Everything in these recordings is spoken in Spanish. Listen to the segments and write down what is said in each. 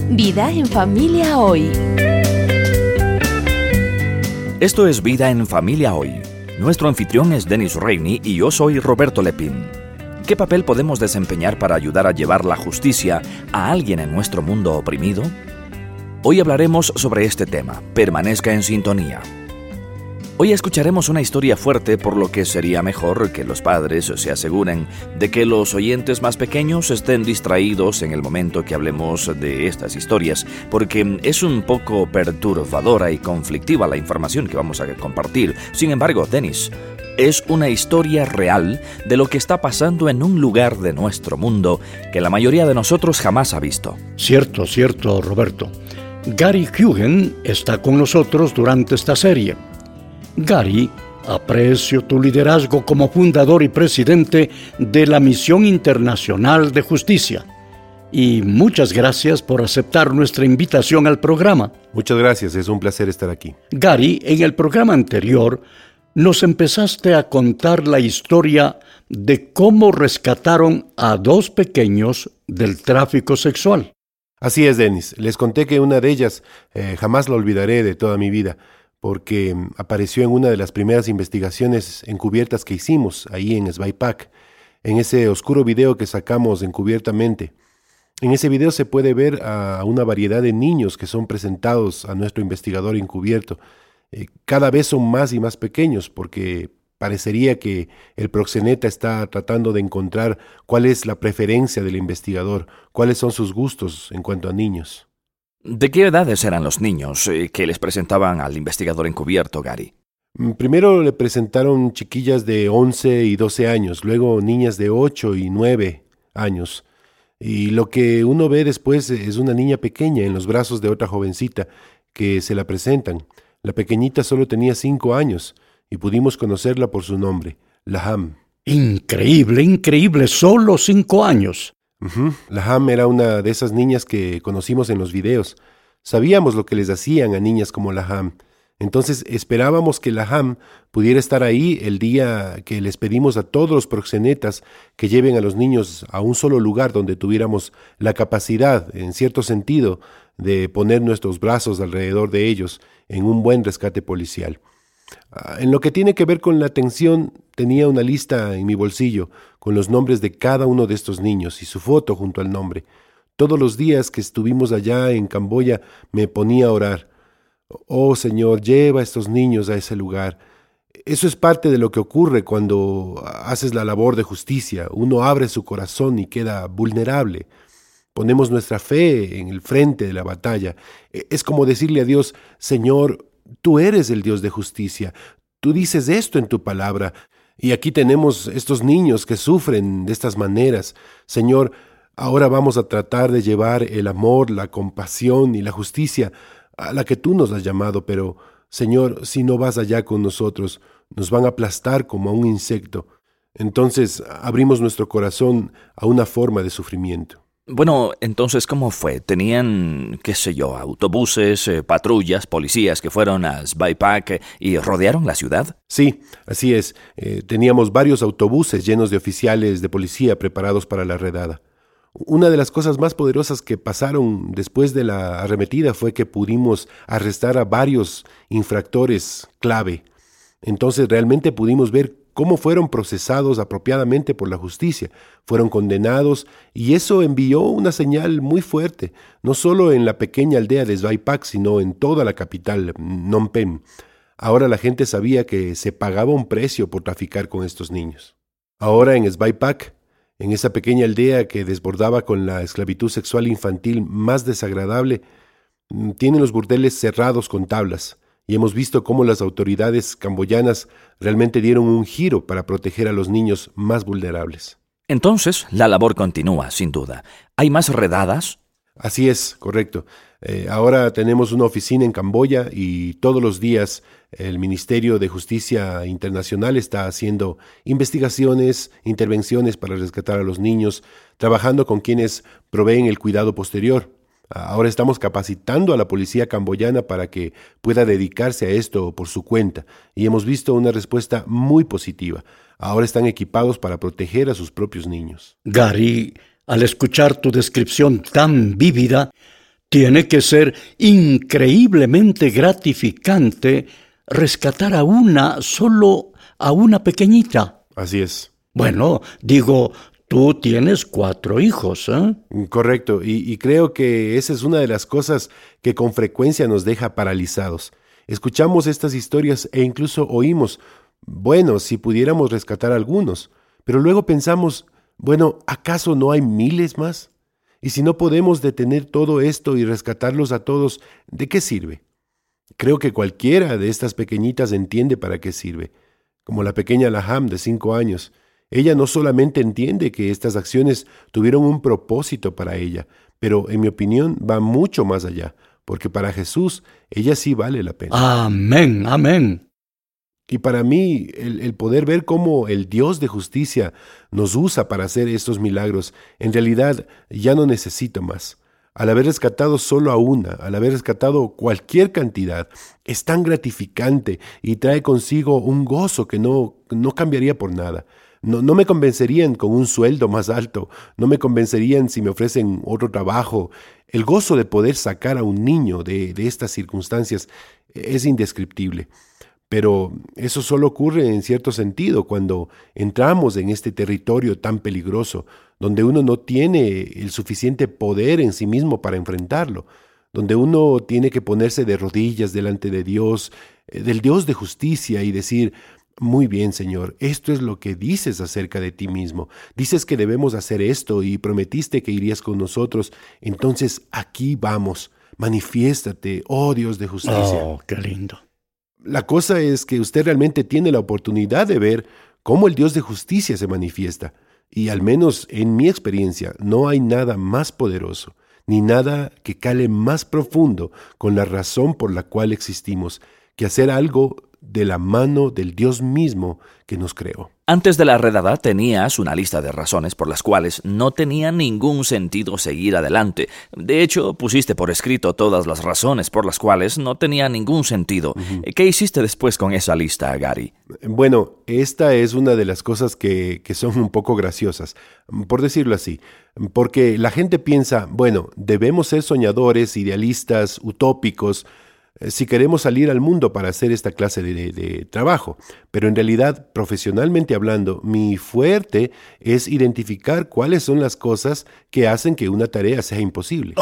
Vida en Familia Hoy. Esto es Vida en Familia Hoy. Nuestro anfitrión es Dennis Rainey y yo soy Roberto Lepín. ¿Qué papel podemos desempeñar para ayudar a llevar la justicia a alguien en nuestro mundo oprimido? Hoy hablaremos sobre este tema. Permanezca en sintonía. Hoy escucharemos una historia fuerte, por lo que sería mejor que los padres se aseguren de que los oyentes más pequeños estén distraídos en el momento que hablemos de estas historias, porque es un poco perturbadora y conflictiva la información que vamos a compartir. Sin embargo, Dennis, es una historia real de lo que está pasando en un lugar de nuestro mundo que la mayoría de nosotros jamás ha visto. Cierto, Roberto. Gary Huguen está con nosotros durante esta serie. Gary, aprecio tu liderazgo como fundador y presidente de la Misión Internacional de Justicia. Y muchas gracias por aceptar nuestra invitación al programa. Muchas gracias, es un placer estar aquí. Gary, en el programa anterior, nos empezaste a contar la historia de cómo rescataron a 2 pequeños del tráfico sexual. Así es, Dennis. Les conté que una de ellas jamás la olvidaré de toda mi vida, porque apareció en una de las primeras investigaciones encubiertas que hicimos ahí en SBIPAC, en ese oscuro video que sacamos encubiertamente. En ese video se puede ver a una variedad de niños que son presentados a nuestro investigador encubierto. Cada vez son más y más pequeños, porque parecería que el proxeneta está tratando de encontrar cuál es la preferencia del investigador, cuáles son sus gustos en cuanto a niños. ¿De qué edades eran los niños que les presentaban al investigador encubierto, Gary? Primero le presentaron chiquillas de 11 y 12 años, luego niñas de 8 y 9 años. Y lo que uno ve después es una niña pequeña en los brazos de otra jovencita que se la presentan. La pequeñita solo tenía 5 años y pudimos conocerla por su nombre, Laham. Increíble, solo 5 años. Laham era una de esas niñas que conocimos en los videos. Sabíamos lo que les hacían a niñas como Laham. Entonces esperábamos que Laham pudiera estar ahí el día que les pedimos a todos los proxenetas que lleven a los niños a un solo lugar donde tuviéramos la capacidad, en cierto sentido, de poner nuestros brazos alrededor de ellos en un buen rescate policial. En lo que tiene que ver con la atención, tenía una lista en mi bolsillo con los nombres de cada uno de estos niños y su foto junto al nombre. Todos los días que estuvimos allá en Camboya me ponía a orar. Oh Señor, lleva a estos niños a ese lugar. Eso es parte de lo que ocurre cuando haces la labor de justicia. Uno abre su corazón y queda vulnerable. Ponemos nuestra fe en el frente de la batalla. Es como decirle a Dios: Señor, tú eres el Dios de justicia. Tú dices esto en tu palabra. Y aquí tenemos estos niños que sufren de estas maneras. Señor, ahora vamos a tratar de llevar el amor, la compasión y la justicia a la que tú nos has llamado. Pero, Señor, si no vas allá con nosotros, nos van a aplastar como a un insecto. Entonces abrimos nuestro corazón a una forma de sufrimiento. Bueno, entonces, ¿cómo fue? ¿Tenían, autobuses, patrullas, policías que fueron a SBIPAC y rodearon la ciudad? Sí, así es. Teníamos varios autobuses llenos de oficiales de policía preparados para la redada. Una de las cosas más poderosas que pasaron después de la arremetida fue que pudimos arrestar a varios infractores clave. Entonces realmente pudimos ver cómo fueron procesados apropiadamente por la justicia, fueron condenados, y eso envió una señal muy fuerte, no solo en la pequeña aldea de SBIPAC, sino en toda la capital, Phnom Penh. Ahora la gente sabía que se pagaba un precio por traficar con estos niños. Ahora en SBIPAC, en esa pequeña aldea que desbordaba con la esclavitud sexual infantil más desagradable, tienen los burdeles cerrados con tablas. Y hemos visto cómo las autoridades camboyanas realmente dieron un giro para proteger a los niños más vulnerables. Entonces, la labor continúa, sin duda. ¿Hay más redadas? Así es, correcto. Ahora tenemos una oficina en Camboya y todos los días el Ministerio de Justicia Internacional está haciendo investigaciones, intervenciones para rescatar a los niños, trabajando con quienes proveen el cuidado posterior. Ahora estamos capacitando a la policía camboyana para que pueda dedicarse a esto por su cuenta, y hemos visto una respuesta muy positiva. Ahora están equipados para proteger a sus propios niños. Gary, al escuchar tu descripción tan vívida, Tiene que ser increíblemente gratificante rescatar solo a una pequeñita. Así es. Bueno, digo, tú tienes 4 hijos, ¿eh? Correcto, y creo que esa es una de las cosas que con frecuencia nos deja paralizados. Escuchamos estas historias e incluso oímos, bueno, si pudiéramos rescatar a algunos, pero luego pensamos, bueno, ¿acaso no hay miles más? Y si no podemos detener todo esto y rescatarlos a todos, ¿de qué sirve? Creo que cualquiera de estas pequeñitas entiende para qué sirve. Como la pequeña Laham de 5 años. Ella no solamente entiende que estas acciones tuvieron un propósito para ella, pero en mi opinión va mucho más allá, porque para Jesús ella sí vale la pena. Amén, amén. Y para mí, el poder ver cómo el Dios de justicia nos usa para hacer estos milagros, en realidad ya no necesito más. Al haber rescatado solo a una, al haber rescatado cualquier cantidad, es tan gratificante y trae consigo un gozo que no cambiaría por nada. No me convencerían con un sueldo más alto, no me convencerían si me ofrecen otro trabajo. El gozo de poder sacar a un niño de estas circunstancias es indescriptible. Pero eso solo ocurre en cierto sentido cuando entramos en este territorio tan peligroso, donde uno no tiene el suficiente poder en sí mismo para enfrentarlo, donde uno tiene que ponerse de rodillas delante de Dios, del Dios de justicia y decir, muy bien, Señor, esto es lo que dices acerca de ti mismo. Dices que debemos hacer esto y prometiste que irías con nosotros. Entonces aquí vamos, manifiéstate, oh Dios de justicia. Oh, qué lindo. La cosa es que usted realmente tiene la oportunidad de ver cómo el Dios de justicia se manifiesta. Y al menos en mi experiencia no hay nada más poderoso, ni nada que cale más profundo con la razón por la cual existimos, que hacer algo de la mano del Dios mismo que nos creó. Antes de la redada tenías una lista de razones por las cuales no tenía ningún sentido seguir adelante. De hecho, pusiste por escrito todas las razones por las cuales no tenía ningún sentido. ¿Qué hiciste después con esa lista, Gary? Bueno, esta es una de las cosas que son un poco graciosas, por decirlo así, porque la gente piensa, bueno, debemos ser soñadores, idealistas, utópicos, si queremos salir al mundo para hacer esta clase de trabajo. Pero en realidad, profesionalmente hablando, mi fuerte es identificar cuáles son las cosas que hacen que una tarea sea imposible.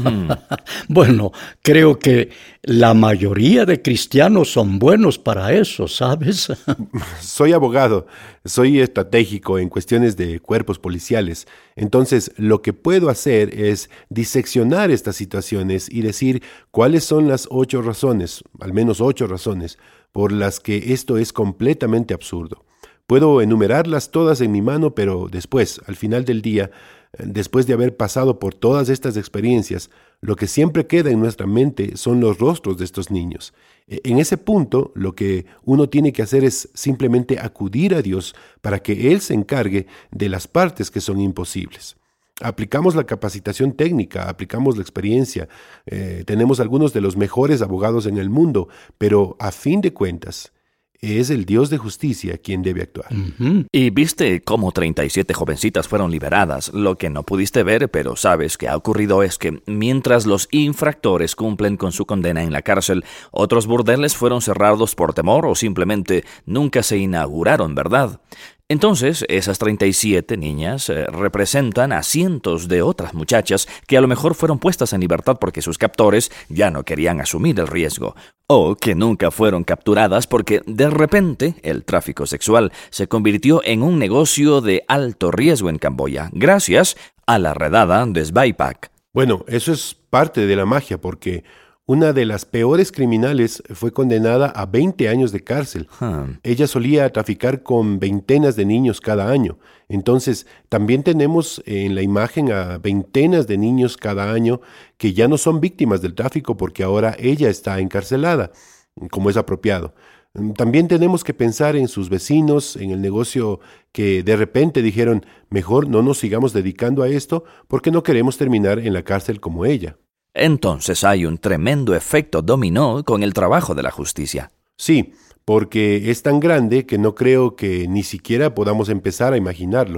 Bueno, creo que la mayoría de cristianos son buenos para eso, ¿sabes? Soy abogado, soy estratégico en cuestiones de cuerpos policiales. Entonces, lo que puedo hacer es diseccionar estas situaciones y decir cuáles son las 8 razones, al menos 8 razones, por las que esto es completamente absurdo. Puedo enumerarlas todas en mi mano, pero después, al final del día, después de haber pasado por todas estas experiencias, lo que siempre queda en nuestra mente son los rostros de estos niños. En ese punto, lo que uno tiene que hacer es simplemente acudir a Dios para que Él se encargue de las partes que son imposibles. Aplicamos la capacitación técnica, aplicamos la experiencia, tenemos algunos de los mejores abogados en el mundo, pero a fin de cuentas, es el Dios de justicia quien debe actuar. Y viste cómo 37 jovencitas fueron liberadas. Lo que no pudiste ver, pero sabes que ha ocurrido es que mientras los infractores cumplen con su condena en la cárcel, otros burdeles fueron cerrados por temor o simplemente nunca se inauguraron, ¿verdad? Entonces, esas 37 niñas representan a cientos de otras muchachas que a lo mejor fueron puestas en libertad porque sus captores ya no querían asumir el riesgo, o que nunca fueron capturadas porque de repente el tráfico sexual se convirtió en un negocio de alto riesgo en Camboya, gracias a la redada de Sveipak. Bueno, eso es parte de la magia porque una de las peores criminales fue condenada a 20 años de cárcel. Ella solía traficar con veintenas de niños cada año. Entonces, también tenemos en la imagen a veintenas de niños cada año que ya no son víctimas del tráfico porque ahora ella está encarcelada, como es apropiado. También tenemos que pensar en sus vecinos, en el negocio que de repente dijeron, mejor no nos sigamos dedicando a esto porque no queremos terminar en la cárcel como ella. Entonces hay un tremendo efecto dominó con el trabajo de la justicia. Sí, porque es tan grande que no creo que ni siquiera podamos empezar a imaginarlo.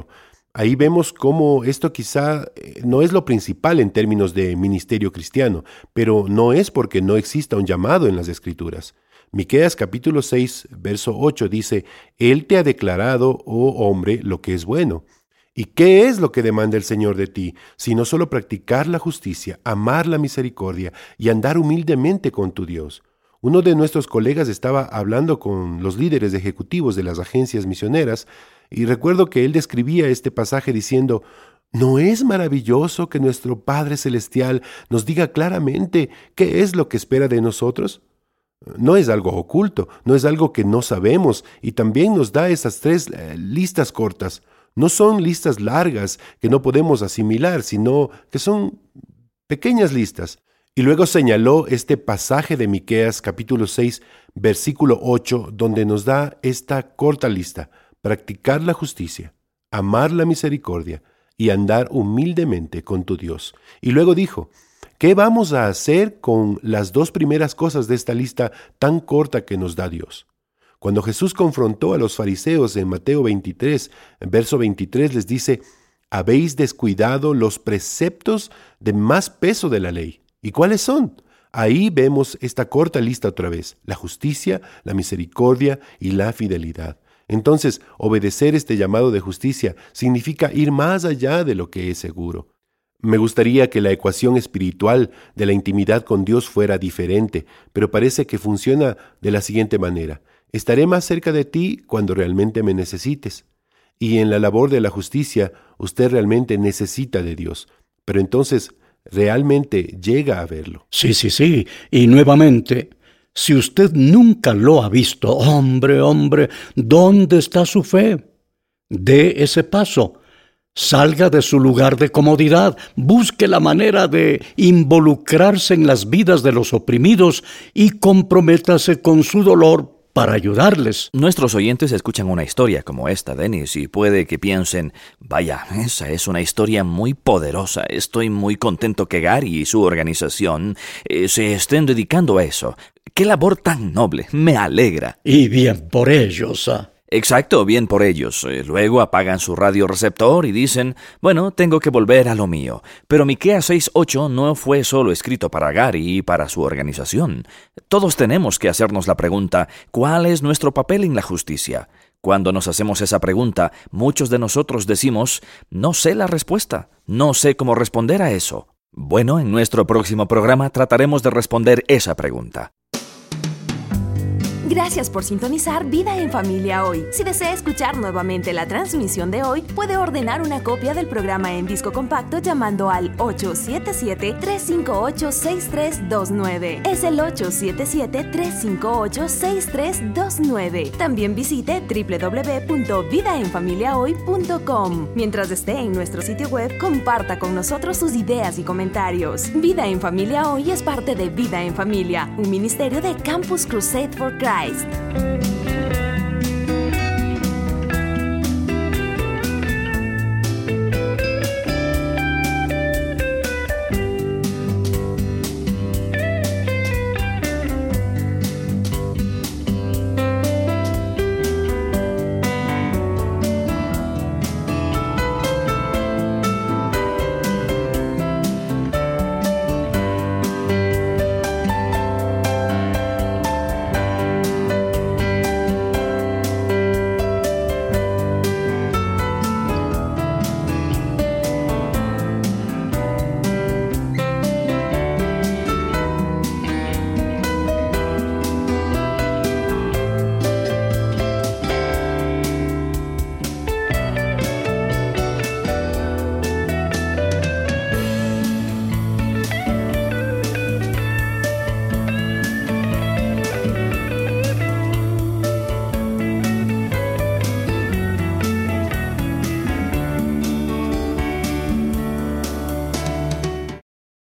Ahí vemos cómo esto quizá no es lo principal en términos de ministerio cristiano, pero no es porque no exista un llamado en las Escrituras. Miqueas capítulo 6, verso 8 dice: Él te ha declarado, oh hombre, lo que es bueno. ¿Y qué es lo que demanda el Señor de ti? Sino solo practicar la justicia, amar la misericordia y andar humildemente con tu Dios. Uno de nuestros colegas estaba hablando con los líderes ejecutivos de las agencias misioneras y recuerdo que él describía este pasaje diciendo: ¿no es maravilloso que nuestro Padre Celestial nos diga claramente qué es lo que espera de nosotros? No es algo oculto, no es algo que no sabemos, y también nos da esas 3 listas cortas. No son listas largas que no podemos asimilar, sino que son pequeñas listas. Y luego señaló este pasaje de Miqueas capítulo 6, versículo 8, donde nos da esta corta lista: practicar la justicia, amar la misericordia y andar humildemente con tu Dios. Y luego dijo: ¿qué vamos a hacer con las 2 primeras cosas de esta lista tan corta que nos da Dios? Cuando Jesús confrontó a los fariseos en Mateo 23, verso 23, les dice: habéis descuidado los preceptos de más peso de la ley. ¿Y cuáles son? Ahí vemos esta corta lista otra vez: la justicia, la misericordia y la fidelidad. Entonces, obedecer este llamado de justicia significa ir más allá de lo que es seguro. Me gustaría que la ecuación espiritual de la intimidad con Dios fuera diferente, pero parece que funciona de la siguiente manera: estaré más cerca de ti cuando realmente me necesites. Y en la labor de la justicia, usted realmente necesita de Dios, pero entonces realmente llega a verlo. Sí. Y nuevamente, si usted nunca lo ha visto, hombre, ¿dónde está su fe? Dé ese paso. Salga de su lugar de comodidad, busque la manera de involucrarse en las vidas de los oprimidos y comprométase con su dolor para ayudarles. Nuestros oyentes escuchan una historia como esta, Dennis, y puede que piensen: vaya, esa es una historia muy poderosa. Estoy muy contento que Gary y su organización se estén dedicando a eso. ¡Qué labor tan noble! Me alegra. Y bien por ellos. Exacto, bien por ellos. Luego apagan su radioreceptor y dicen: bueno, tengo que volver a lo mío. Pero Miqueas 6:8 no fue solo escrito para Gary y para su organización. Todos tenemos que hacernos la pregunta: ¿cuál es nuestro papel en la justicia? Cuando nos hacemos esa pregunta, muchos de nosotros decimos: no sé la respuesta, no sé cómo responder a eso. Bueno, en nuestro próximo programa trataremos de responder esa pregunta. Gracias por sintonizar Vida en Familia Hoy. Si desea escuchar nuevamente la transmisión de hoy, puede ordenar una copia del programa en disco compacto llamando al 877-358-6329. Es el 877-358-6329. También visite www.vidaenfamiliahoy.com. Mientras esté en nuestro sitio web, comparta con nosotros sus ideas y comentarios. Vida en Familia Hoy es parte de Vida en Familia, un ministerio de Campus Crusade for Christ.